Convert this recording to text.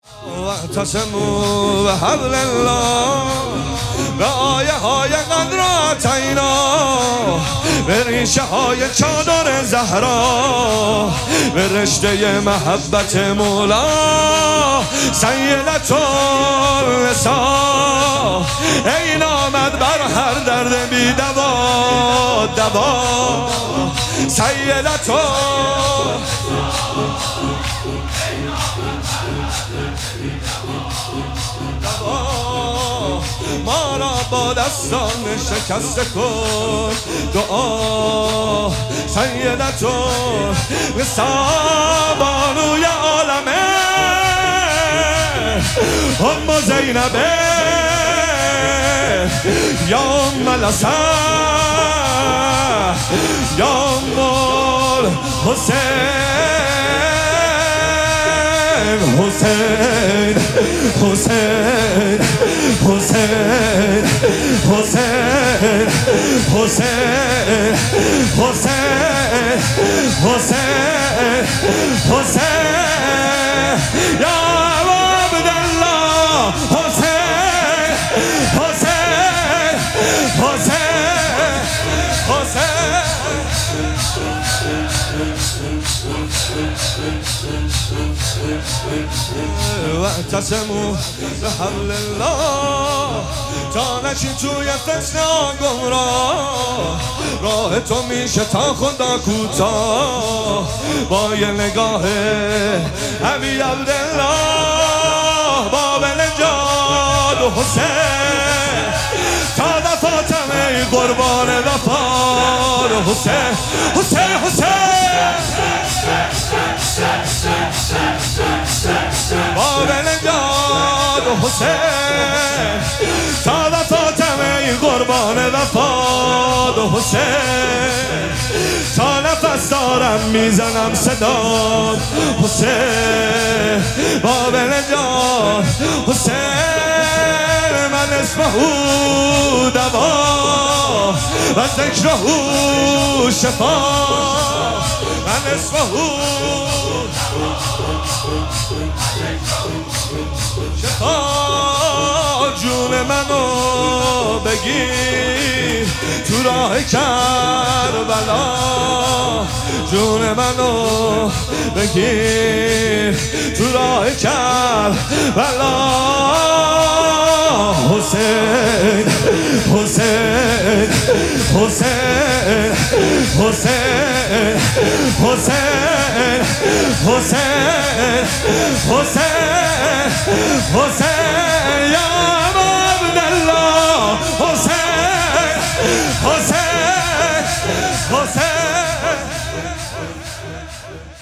واعتصموا بحبل الله به آیه های قدراتینا به ریشه های چادر زهرا به رشته محبت مولا سیدت النساء این آمد بر هر درد بی دوا دوا سیدت ما را با دستان شکسته کن دعا سیدت النساء بانوی عالمه ام زینبه یا ام الحسن یا ام الحسین حسین حسین حسین حسین حسین حسین حسین یا عبدالله حسین حسین حسین حسین واعتصموا بحبل الله تا نشین توی فتنه گمراه راه تو میشه تا خدا کوتاه با یه نگاه ابی عبدالله باب نجات و حسین تا دفاتم ای قربان وفار حسین حسین حسین باب نجات و حسین تا دفاتم ای قربان وفاد و حسین تا نفس دارم میزنم صدا حسین باب نجات حسین من اسمه دوا و ذکره شفا من اسمه شفا جون منو بگیر تو راه کربلا جون منو بگیر تو راه کربلا حسین حسین حسین حسین حسین حسین حسین حسین یا عبدالله حسین حسین حسین